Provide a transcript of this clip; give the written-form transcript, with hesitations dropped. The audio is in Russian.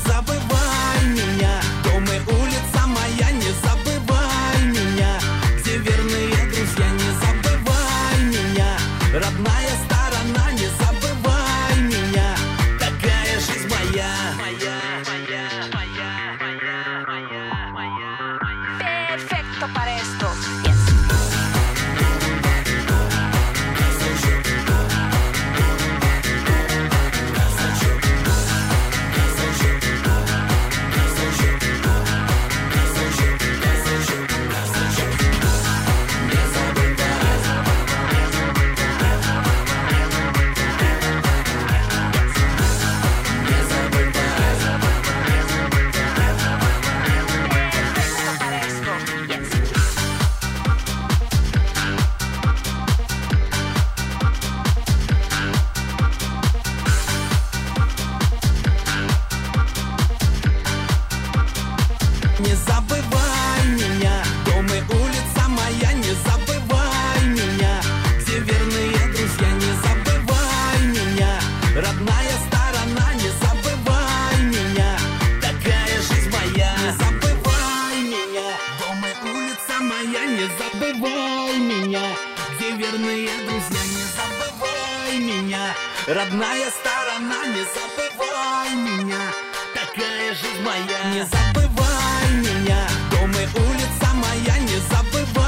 забывай меня. Дом и улица моя, не забывай меня. Где верные друзья, не забывай меня. Родная сторона, не забывай меня. Такая жизнь моя. Perfecto para esto. Не забывай меня, дом и улица моя, не забывай меня. Где верные друзья, не забывай меня. Родная сторона, не забывай меня. Такая жизнь моя. Не забывай меня, дом и улица моя, не забывай меня. Где верные друзья, не забывай меня. Родная сторона, не забывай меня. Такая жизнь моя. Не забывай меня, дом и улица моя, не забывай.